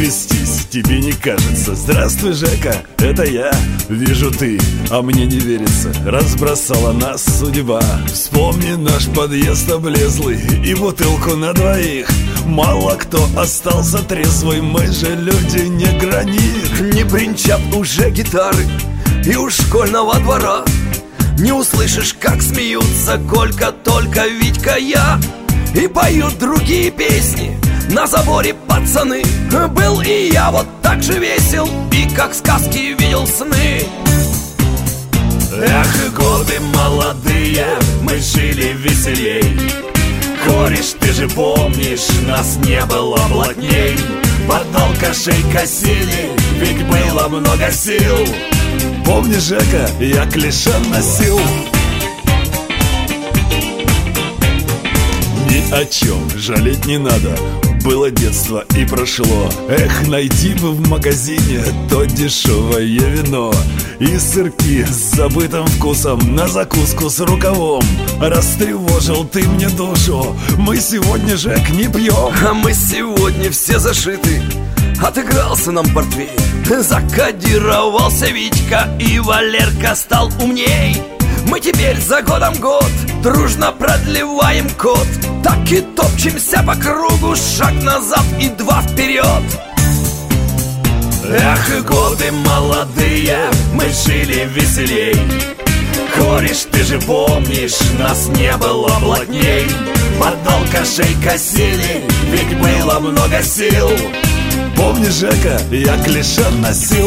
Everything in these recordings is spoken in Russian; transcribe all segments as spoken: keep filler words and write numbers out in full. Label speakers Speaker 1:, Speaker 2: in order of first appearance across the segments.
Speaker 1: крестись, тебе не кажется? Здравствуй, Жека, это я. Вижу ты, а мне не верится. Разбросала нас судьба. Вспомни наш подъезд облезлый и бутылку на двоих. Мало кто остался трезвый, мы же люди не гранит.
Speaker 2: Не бренчат уже гитары и у школьного двора. Не услышишь, как смеются Колька, только Витька, я. И поют другие песни на заборе пацаны. Был и я вот так же весел, и как сказки видел сны.
Speaker 1: Эх, годы молодые, мы жили веселей. Кореш, ты же помнишь, нас не было плотней. Под алкашей косили, ведь было много сил. Помнишь, Жека, я клише носил. Ни о чем жалеть не надо, было детство и прошло. Эх, найти бы в магазине то дешевое вино и сырки с забытым вкусом на закуску с рукавом. Растревожил ты мне душу, мы сегодня, Жек, не пьем.
Speaker 2: А мы сегодня все зашиты, отыгрался нам портвейн. Закодировался Витька, и Валерка стал умней. Мы теперь за годом год дружно продлеваем код. Так и топчемся по кругу, шаг назад и два вперед.
Speaker 1: Эх, годы молодые, мы жили веселей. Кореш, ты же помнишь, нас не было плотней. Под алкашей косили, ведь было много сил. Помнишь, Жека, я клише носил.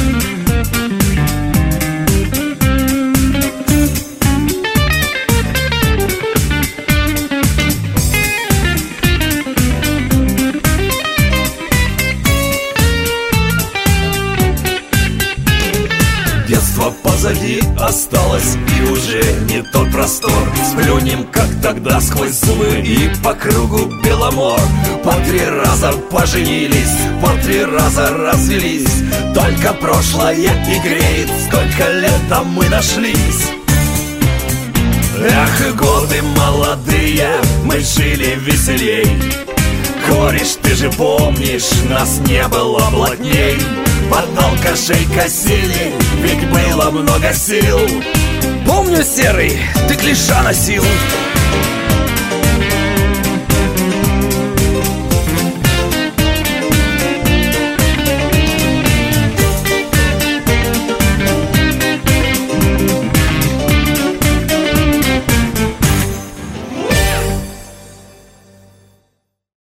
Speaker 1: Детство позади осталось, и уже не тот простор. Сплюнем, как тогда, сквозь зубы, и по кругу Беломор. По три раза поженились, по три раза развелись. Только прошлое и греет, сколько лет там мы нашлись. Эх, годы молодые, мы жили веселей. Кореш, ты же помнишь, нас не было плотней. Под алкашей косили, ведь было много сил.
Speaker 2: Помню, Серый, ты клиша носил.